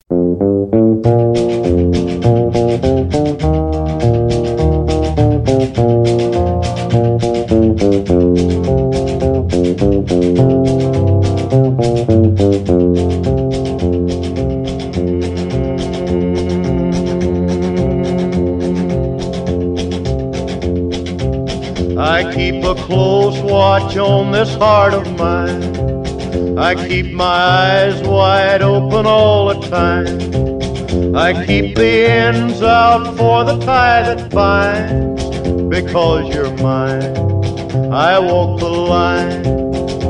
I keep a close watch on this heart of mine. I keep my eyes wide open all the time. I keep the ends out for the tie that binds. Because you're mine, I walk the line.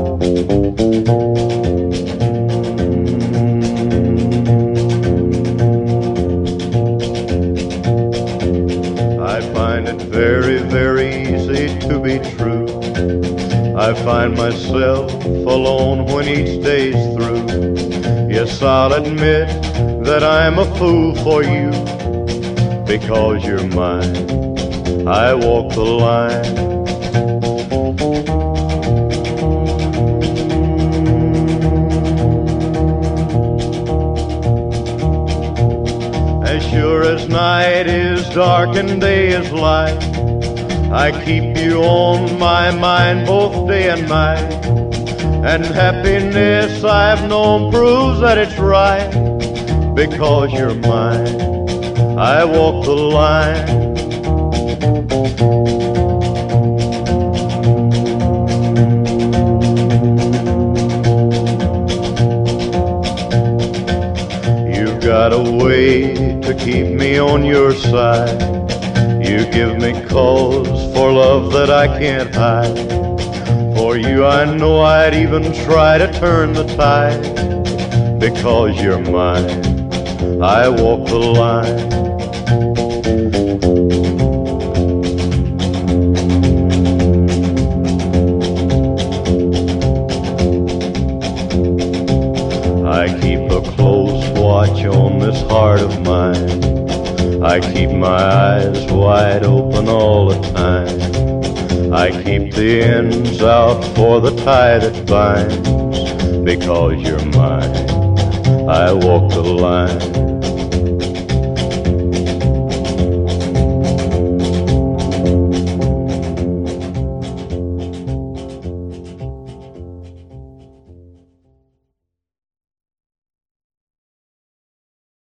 I find it very, very easy to be true. I find myself alone when each day's through. Yes, I'll admit that I'm a fool for you. Because you're mine, I walk the line. As sure as night is dark and day is light, I keep you on my mind both day and night. And happiness I've known proves that it's right. Because you're mine, I walk the line. You've got a way to keep me on your side. You give me cause for love that I can't hide. For you I know I'd even try to turn the tide. Because you're mine, I walk the line. I keep a close watch on this heart of mine. I keep my eyes wide open all the time. I keep the ends out for the tie that binds. Because you're mine, I walk the line.